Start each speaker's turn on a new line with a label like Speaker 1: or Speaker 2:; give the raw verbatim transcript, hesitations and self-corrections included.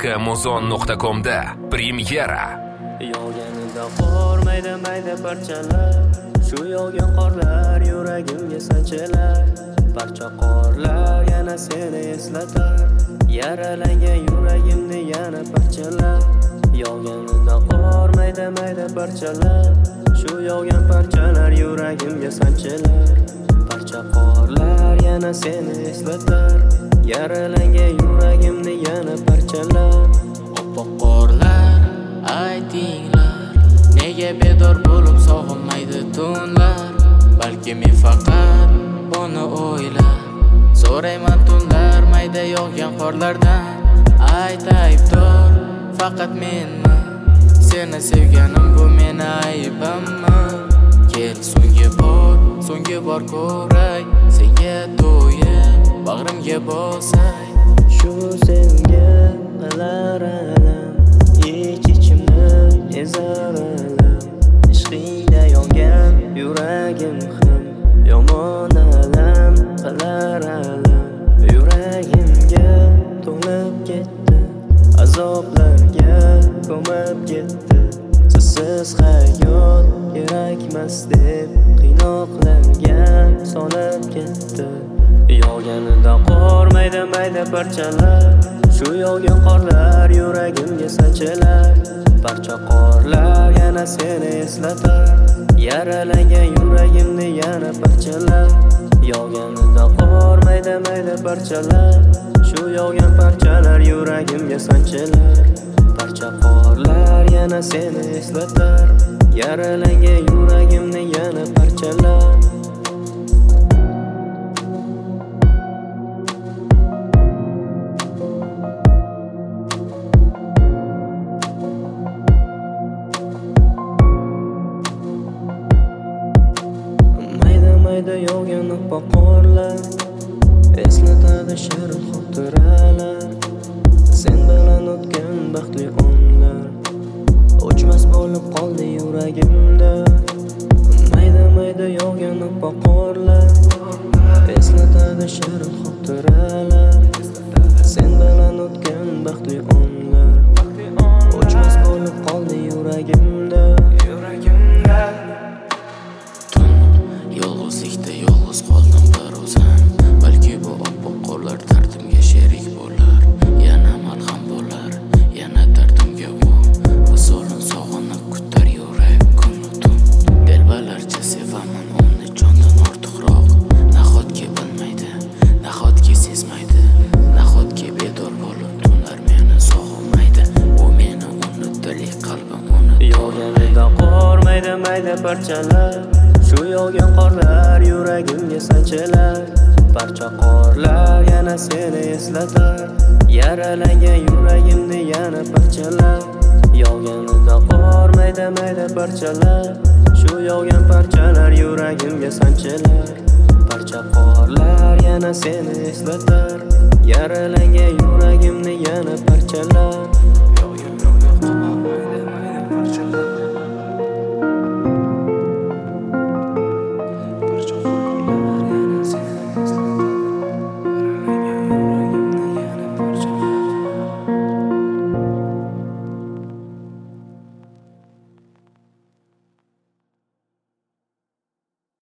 Speaker 1: k muzon nuqta comda premyera.
Speaker 2: Yog'ganida qor mayda mayda parchalar, shu yog'gan qorlar yuragimga sanchilar. Parcha qorlar yana seni eslatar, yaralangan yuragimni yana parchalar. Yog'ganida qor mayda mayda parchalar, shu yog'gan parchalar yuragimga sanchilar. Parcha qorlar yana seni eslatar, yaralangan yuragimni yana parchalar.
Speaker 3: Oppoq qorlar aytinglar, nega bedor bo'lib sog'inmaydi tunlar? Balki men faqat buni o'ylab so'rayman tunlar mayda yog'gan qorlardan. Ayt aybdor faqat menmi? Seni sevganim bu meni aybimmi? Kel so'nggi bor, so'nggi bor ko'ray, senga to'yib bag'rimga bosay.
Speaker 2: Shu senga qilar alam, ich-ichimni ezar alam. Ishqingda yongan yuragim ham yomon alam qilar alam. Yuragimga to'lib ketdi, azoblarga ko'mib ketdi. Sizsiz hayot kerakmas deb qiynoqlarga solib ketdi. Yog'ganida qor mayda mayda parchalar, shu yog'gan qorlar yuragimga sanchilar. Parcha qorlar yana seni eslatar, yaralangan yuragimni yana parchalar. Yog'ganida qor mayda mayda parchalar, shu yog'gan parchalar yuragimga sanchilar. Parcha qorlar yana seni eslatar, yaralangan yuragimni yana parchalar. Mayda yog'gan oppoq qorlar eslatadi shirin xotiralar. Sen bilan o'tgan baxtli onlar o'chmas bo'lib qoldi yuragimda. Mayda mayda yog'gan oppoq qorlar eslatadi shirin xotiralar. Sen bilan o'tgan baxtli onlar o'chmas bo'lib qoldi yuragimda.
Speaker 3: Yolg'izlikda yolg'iz qoldim bir o'zim. Balki bu oppoq qorlar dardimga sherik bo'lar, yana malham bo'lar, yana dardimga u visolin sog'inib kutar yurak kunu tun. Delbalarcha sevaman uni jondan ortiqroq. Nahotki bilmaydi, nahotki sezmaydi, nahotki bedor bo'lib tunlar meni sog'inmaydi. U meni unutdi, qalbim unutdi.
Speaker 2: Yog'ganida qor mayda mayda parchalar, shu yog'gan qorlar yuragimga sanchilar. Parcha qorlar yana seni eslatar, yaralangan yuragimni yana parchalar. Yog'ganida qor mayda mayda parchalar, shu yog'gan parchalar yuragimga sanchilar. Parcha qorlar yana seni eslatar, yaralangan yuragimni yana parchalar.